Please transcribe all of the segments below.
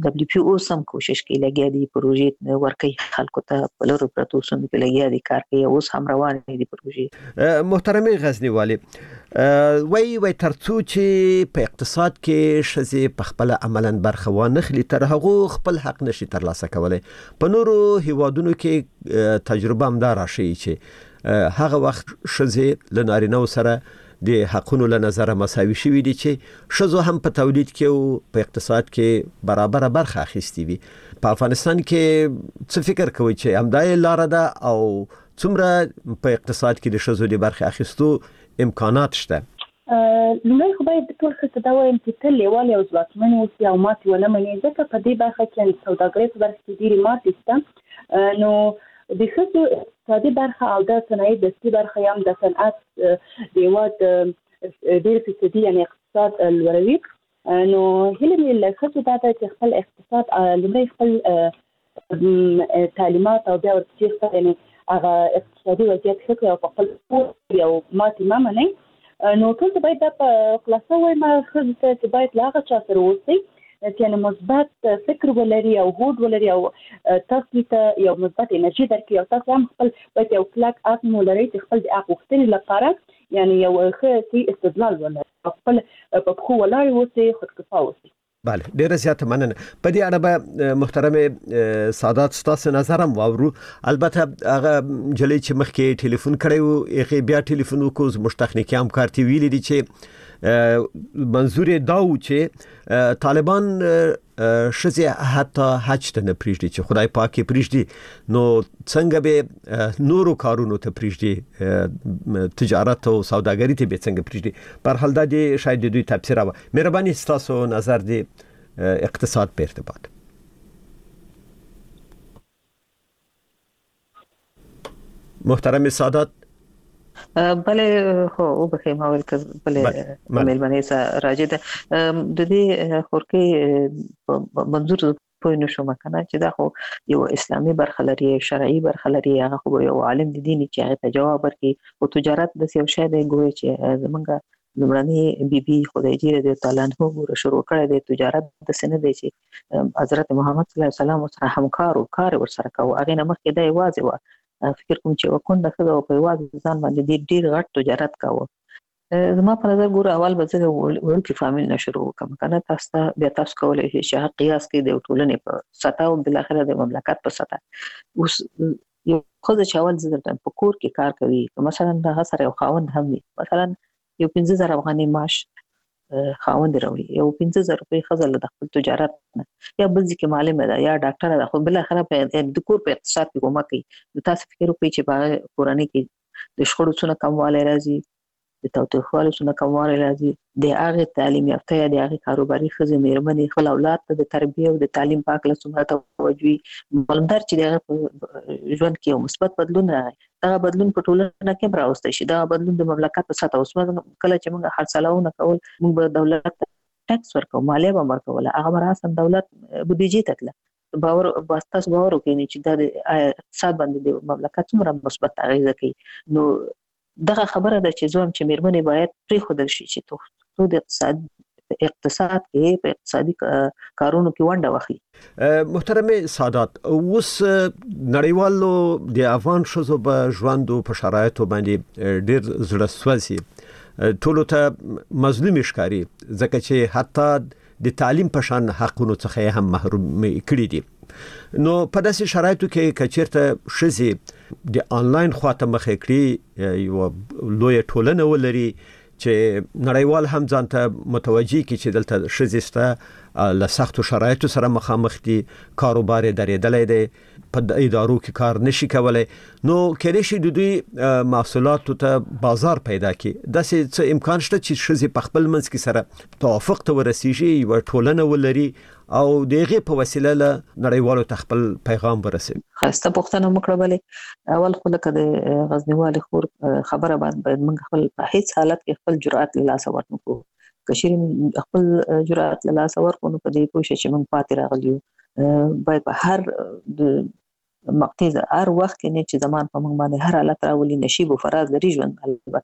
دبليو پی او سم کوشش کوي لګیا دي پروژې ورکړي خلکو ته په لورو پرتو سند کې لګیا دي کار کوي اوس هم روان دي پروژې. محترم غزنی والی وای ترڅو چې په اقتصاد کې شزه په خپل عملاً برخه وانخلي تر هغه خپل حق نشي ترلاسه کولای. په نورو هیوادونو کې تجربه هم دا راشي چې هغه وخت شزه لنارینه سره د حقونو له نظر مساوي شوي دي چې شزو هم په تولید کې او په اقتصاد کې برابر برخه اخیستي وي. په افغانستان کې څه فکر کوي چې همدای لار ده او څومره په اقتصاد کې د شزو د برخه اخیستو امکانات شته؟ لومړی خو باید ټول ښځې دا وایم چې تل لیوالې او ځواکمنې اوسي او ماتې ونه مني، ځکه په دې برخه کې سوداګرۍ په برخه کې ډېرې ماتې شته. نو د ښځو اقتصادي برخه او د صنایع دستي برخه هم د صنعت د هېواد ډېر فیصدي یعنې اقتصاد لوړوي. نو هیله مې له ښځو دا ده چې خپل اقتصاد لومړی خپل تعلیمات او بیا ورپسې خپل یعنې هغه اقتصادي وضعیت ښه کړي او په خپل یو ماتې مه منئ. نو ټول ته باید دا په خلاصه ووایم ښځو ته چې باید له هغه چا سره اوسئ چې یعنې مثبت فکر ولري او هوډ ولري او تاسو ته یو مثبت انرژي درکړي او تاسو هم خپل باید یو کلک عزم ولرئ چې خپل د حق غوښتنې لپاره یعنې یو ښه استدلال ولرئ او خپل په پښو ولاړ اوسئ، خودکفا اوسئ. بله، ډیره زیاته مننه. په دې اړه به محترم سادات ستاسو نظر هم واورو. البته هغه جلې چې مخکې ټلیفون کړی و هغه بیا ټلیفون وکړو زموږ تخنیکی همکار ته ویلي دي چې منظور دا و چې طالبان شزه حتی حج ته نه پریږدي چې خدای پاک یې پریږدي، نو څنګه به نورو کارونو ته پریږدي، تجارت او سوداګري ته به څنګه پریږدي؟ په هر حال دا دې شاید دوی تفسیر و. مهرباني ستاسو نظر دی اقتصاد په ارتباط. محترم سادات. بله خو وبخې ما ویل که بله مېلمنې سره راځي د دې خورکې منظور پوه نه شوم کنه چې دا خو یو اسلامي برخه لري، شرعي برخه لري، هغه خو یو عالم د دین چې هغه ته جواب ورکړي. او تجارت د یو شی دی ګویا چې زمونږ لومړنی بیبي خدای رضی الله عنها ګوره شروع کړی دی. تجارت د سن دی چې حضرت محمد صلی الله علیه وسلم سره همکار او کار ورسره کوي. هغه نه مخکې دا یوازې و فکر کوم چې وکونده خو په یوازې ځان باندې ډیر غټ تجارت کاوه. زما په نظر ګوره اول به زه ورکی فامیل نه شروع کوم کنه تاسو بیا تاسو کولای شئ چې قیاس کې د ټولنې په سطح او بل اخره د مملکت په سطح. اوس یو خو چې اول زه درته په کور کې کار کوي، مثلا د سره یو خاوند هم وي، مثلا یو 15000 افغاني معاش خاوند راوړي، یو 15000 روپۍ خزل د خپل تجارت نه یا بل ځکه معلم ده یا ډاکټر ده، خو بل اخره په د کور په اقتصاد کې کومه کوي. نو تاسو فکر وکړئ چې په کورنۍ کې د شخړو څخه کموالی راځي، د تاوتریخوالي څخه کموالی راځي، د هغه تعلیم یافته یا د هغه کاروباري ښځې مېرمنې خپل اولاد ته د تربیه او د تعلیم پاک له څومره توجه معلومدار چې د ژوند کې یو مثبت بدلون راغی. دا بدلون په ټولنه کې راوستل شي. دا بدلون د مملکت په سطح اوس کله چې موږ خرڅلاونه کول، موږ به دولت ټیکس ورکو، مالیه به ورکوله، هغه مراسم دولت بودیجې ته تله. باور واسطه باور وکړي چې دا اقتصاد باندې د مملکت څومره مثبت اغیزه کوي. نو دغه خبره ده چې زوم چې مېرمنې باید پرېښودل شي چې تو د اقتصاد کې په اقتصادي کارونو کې ونډه واخلي. محترم سادات، اوس نړیوالو د افغان ښځو په ژوند او په شرایطو باندې ډېر زړه سوځي، ټولو ته مظلوم ښکاري ځکه چې حتی د تعلیم په شان حقونو څخه هم محروم کړي دي. نو په داسې شرایطو کې کچیرته ښځې د آنلاین خواته مخې کړي یو لوی ټولنه ولري چې نړیوال هم ځان ته متوجي کی چې دلته ښځې سته له سختو شرایطو سره مخامخ دي، کاروبار یې درېدلی دی، په ادارو کې کار نشي کولای، نو کېدای شي د دوی محصولاتو ته بازار پیدا کړي. داسې څه امکان شته چې ښځې په خپل منځ کې سره توافق ته ورسیږي، یوه ټولنه ولري او د هغې په وسیله له نړیوالو ته خپل پیغام ورسوي؟ ښایسته پوښتنه مو کړه. بلې اول خو لکه د غزنیوالې خور خبره باید موږ خپل په هیڅ حالت کې خپل جرأت له لاسه ورنکړو. که چېرې خپل جرأت له لاسه ورکړو نو په دې پوه شئ چې موږ پاتې راغلي یو. باید په هر مقطع هر وخت کې نه چې زمان په موږ باندې هر حالت راولي، نشیب و فراز لري ژوند البته،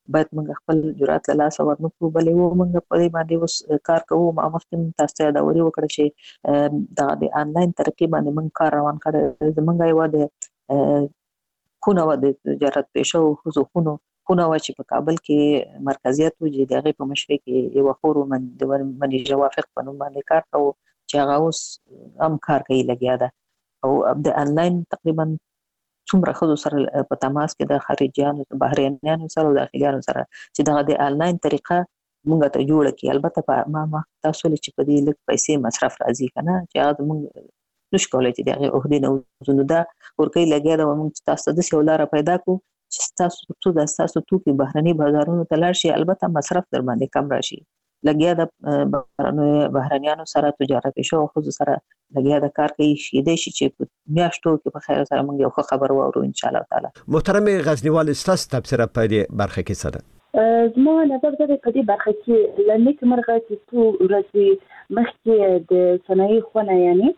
باید موږ خپل جرأت له لاسه ورنکړو. بلې و موږ په دې باندې اوس کار کوو. ما مخکې تاسو ته یادوري وکړه چې د آنلاین طریقې باندې موږ کار روان کړی. زموږ یوه د خونه وه د تجارت پیشه ښځو خونه وه چې په کابل کې مرکزیت و، چې د هغې په مشرۍ کې یوه خور د منیژه وافق په نوم باندې کار کوو، چې هغه اوس هم کار کوي، لګیا ده. او د آنلاین تقریبا څومره ښځو سره په تماس کې د خارجیانو بهرنیانو سره او داخلیانو سره چې دغه د آنلاین طریقه موږ ته جوړه کړي. البته په ما تاسو ولې چې په دې لږ پیسې مصرف راځي که نه، چې هغه زموږ نشو کولی چې د هغې عهدې نه وځو. نو دا ورکۍ لګیا ده. موږ چې تاسو ته داسې یو لاره پیدا کړو چې ستاسو توکي بهرني بازارونو ته لاړ شي، البته مصرف در باندې کم راشي. لګیا د بهرنیانو سره تجارت پیشه او ښځو سره لګیا د کار کوي. کېدای شي چې په میاشتو کې په خیر سره موږ یو ښه خبر واورو ان شاء الله تعالی. محترم غزنیوال، ستاسو تبصره په دې برخه کې څه ده؟ زما نظر دا دی په دې برخه کې له نیک مرغه چې څو ورځې مخکې د صنایع خونه یعنی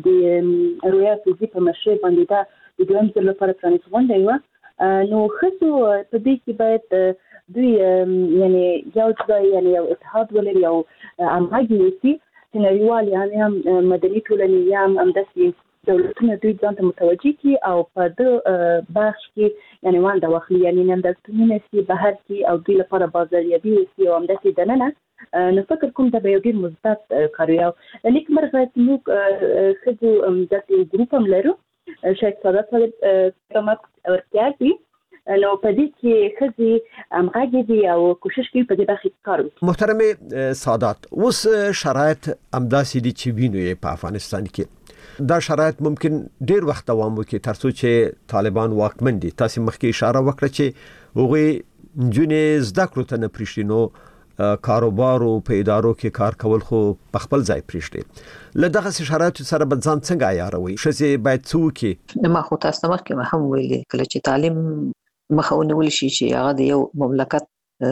د رویا فوزي په مشرۍ باندې دا د دویم ځل لپاره پرانیستې غونډه وه. نو ښځو په دې کې باید دوی یعنی یو ځای یعنی یو اتحاد ولري او همغږي وسي چې نړیوال یعنی هم مدني ټولنې یا هم همداسې دولتونه دوی ځان ته متوجه کړي او په دې بخش کې یعنی ونډه واخلي، یعنی نندارتونونه سي بهر کې او دوی لپاره بازاریابي وسي او همداسې دننه. نو فکر کوم دا به یو ډېر مثبت کار وي. او لیک مرغه موږ ښځو داسې ګروپ هم لرو، شیخ سعادت صاحب کرامت ورکیار دي. نو په دې کې ښځې همغږې دي او کوشش کوي په دې برخه کې کار وکړي. محترم سعادت، اوس شرایط همداسې دي چې وینو یې په افغانستان کې. دا شرایط ممکن ډیر وخت دوام وکړي تر څو چې طالبان واکمن دي. تاسو مخکې اشاره وکړه چې هغوی نجونې زده کړو ته نه پریږدي، نو کاروبار او په ادارو کې کار کول خو په خپل ځای پریږدي. له دغه شرایطو سره به ځان څنګه عیاروي؟ ښځې باید څه وکړي؟ ما خو تاسو ته مخکې هم ویلي، کله چې تعلیم مخه ونیول شي چې هغه د یو مملکت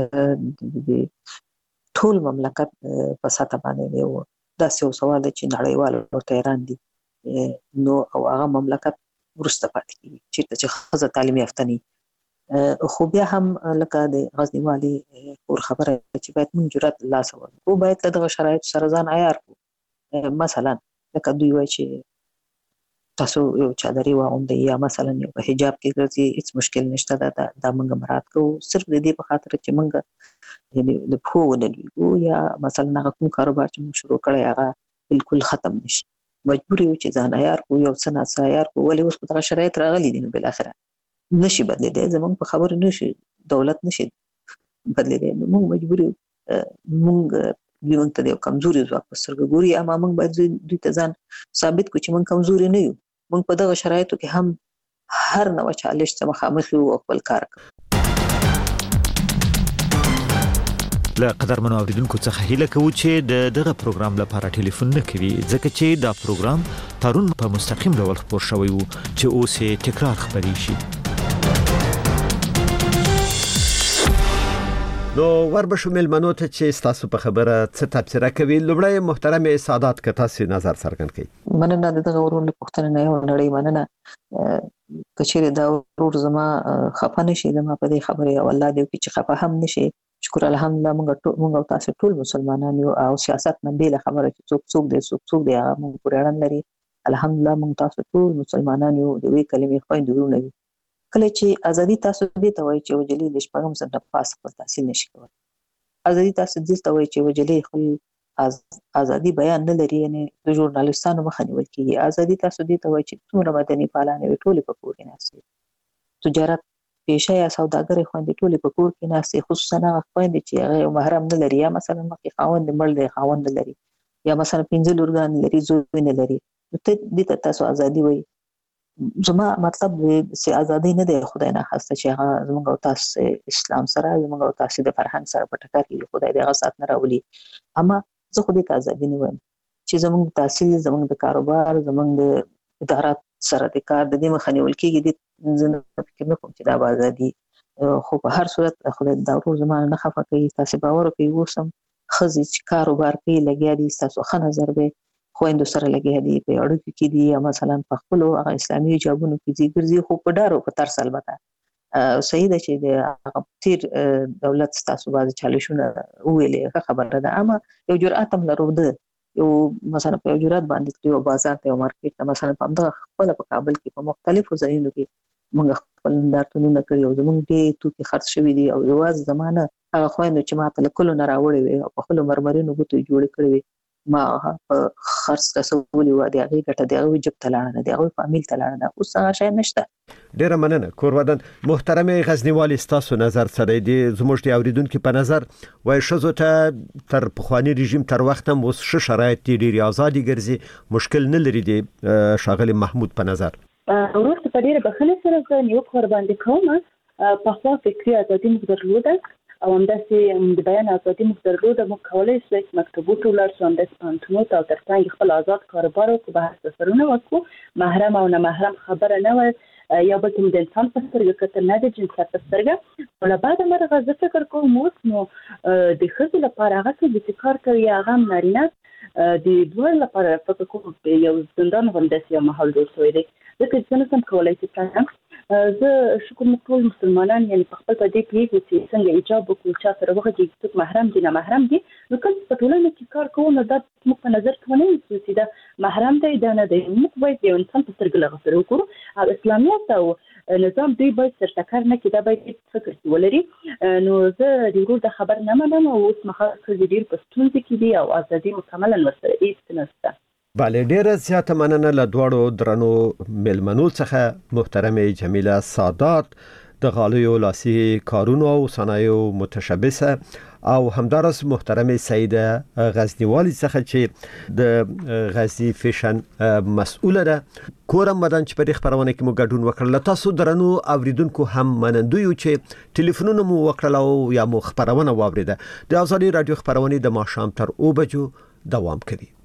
د ټول مملکت په سطح باندې یو داسې یو سوال دی چې نړیوال ورته حیران دي، نو او هغه مملکت وروسته پاتې کیږي چېرته چې ښځه تعلیم یافته نه. خو بیا هم لکه د غزنیوالي کور خبره چې باید موږ جرأت له لاسه ورکړو، باید له دغه شرایطو سره ځان عیار کړو. مثلا لکه دوی وایي چې تاسو یو چادري واغوندئ یا مثلا یو په حجاب کې ګرځئ، هیڅ مشکل نشته. دا موږ مراعات کوو صرف د دې په خاطر چې موږ یعنی د پښو ونه لویږو یا مثلا هغه کوم کاروبار چې موږ شروع کړی هغه بالکل ختم نشي. مجبور یو چې ځان عیار کړو، یو څه ناڅه عیار کړو. ولې اوس په دغه شرایط راغلي دي، نو بالاخره نشي بدلېدی. زموږ په خبرو نشي دولت نشي بدلېدی. نو موږ مجبور یو موږ ته د یو کمزوري ځواک په سترګه ګوري، اما موږ باید دوی ته ځان ثابت کړو چې موږ کمزوري نه یو. موږ په دغه شرایطو کې هم هر نوع چالش ته مخامخ یو او خپل کار کوو. له قدرمنو اوریدونکو څخه هیله کوو چې دغه پروګرام لپاره ټلیفون نه کوي، ځکه چې دا پروګرام پرون په مستقیم ډول خبر شوی وو چې اوس یې تکرار خبري شي. نو وربشو ملمنو ته چې تاسو په خبره څه تبصره کوي. لومړی محترم سعادت که تاسو نظر څرګند کړئ. مننه دغه ورور له پوښتنې نه یو نړۍ مننه. کچېره دا ورور زما خفه نشي زما په دې خبره، او الله دې وکړي چې خفه هم نشي. شکر الحمدلله موږ تاسو ټول مسلمانان یو او سیاست نه بیل خبره چې څوک دی هغه موږ پورې اړه لري. الحمدلله موږ تاسو ټول مسلمانان یو د وی کلمې خويندو نه. کله چې ازادي تاسو دې ته وایي چې وجلي د شپږم سنه پاس خپل تحصیل نشي کولای. ازادي تاسو دې ته وایي چې وجلي خپل ازادي بیان نه لري، یعنی د ژورنالیستانو مخه نیول کیږي. ازادي تاسو دې ته وایي چې څومره مدني فعالان ټول په کور کې ناشې، تجارت پیشه یا سوداګر خويندې ټول په کور کې ناشې، خصوصا هغه خويندې چې هغه محرم نه لري یا مثلا مخکې خاوند مړ دی خاوند لري یا مثلا 15 لورګان لري زوی نه لري. ته دې تاسو ازادي وایي. زما مطلب چې ازادي نه دی خدای نه خواسته چې هغه زموږ او تاسو اسلام سره زموږ او تاسو د فرهنګ سره په ټکر کې خدای دې هغه سات نه راولي. اما زه خو دې ازادي نه وایم چې زموږ تحصیل زموږ د کاروبار زموږ د ادارات سره د کار د دې مخه نیول کېږي. د زنه فکر نه کوم چې دا ازادي، خو په هر صورت خدای دا ورو زمانه نه خفه کوي. تاسو باور کوي وسم خزي چې کاروبار کوي لګیا دي تاسو ښه نظر به خويندو سره لګیا دي په اړو کې دي یا مثلا په خپل هغه اسلامي جوابونو کې دي ګرځي، خو په ډارو په تر البته صحیح ده چې د هغه تیر دولت تاسو باندې چالشونه ویلې خبره ده، اما یو جرأت هم لرو ده، یو مثلا په جرأت باندې یو بازار ته یو مارکیټ ته مثلا په دغه خپل په کابل کې په مختلفو ځایونو کې موږ خپل نندارتونونه کړی او زموږ ډېر توکي خرڅ شوي دي او یوازې زمانه هغه خویندو چې ما ته له کلو نه راوړې وي او په خپلو مرمرینو ګوتو جوړې کړې وي ما په خرڅ رسولي وو، د هغې ګټه د هغوی جب ته لاړه ده، د هغوی فامیل ته لاړه ده، اوس هغه شی نشته. ډیره مننه کورودن. محترمه غزنیوالي، ستاسو نظر څه دی؟ زموږ د اوریدونکو په نظر وای ښځو ته تر پخوانی رژیم تر وخت هم اوس ښه شرایط دي، ډېرې ازادي ګرځي، مشکل نه لري دی ښاغلي محمود په نظر؟ وروسته په ډېره بخښنې سره زه نیوکه ورباندې کوم. پخوا فکري ازادي موږ درلوده او همداسې د بیان ازادي موږ درلوده، موږ کولی شو چې مکتبو ته ولاړ شو، همداسې پوهنتونونو ته او تر څنګ خپل آزاد کاروبار وکړو، بحث سفرونه وکړو، محرم او نه محرم خبره نه وه، یا بلکې موږ د انسان په سترګه کتل، نه د جنسیت په سترګه. له بعد مرغه زه فکر کوم اوس نو د ښځو لپاره هغه څه چې کار کوي هغه هم نارینه د دوی لپاره فکر کوم یو زندان غوندې یو ماحول جوړ شوی دی، ځکه چې زه نشم کولی چې څنګه زه شکر مو ټول مسلمانان یعنی په خپل په دې کې چې څنګه ایجاب وکړو، چا سره وغږیږي څوک محرم دي نه محرم دي، نو کله په ټولنه کې کار کوو نو دا موږ په نظر کې ونه نیسو چې دا محرم دی دا نه دی، موږ باید یو انسان په سترګه له هغه سره وګورو او اسلامیت او نظام دوی باید سرټکر نه کړي، دا باید فکر کې ولري. نو زه د ورور د خبر نه منم او اوس مخه ښځې ډېر په ستونزه کې دي او ازادي مکملا ورسره هېڅ نشته. بله، ډیره زیاته مننه له دواړو درنو مېلمنو څخه، محترمه جمیله سادات د غالیو لاسي کارونو او صنایعو متشبثه او همدارس محترمه سعیده غزنیوالي څخه چې د غزنی فیشن مسؤله ده. کورم مدن چې په دې خبرونه کې مو ګډون وکړل. تاسو درنو اوریدونکو هم منندوی چې ټلیفونونه مو وکړل او یا مو خبرونه واوریده. د ازادي رادیو خبرونه د ماښام تر 2 بجو دوام کوي.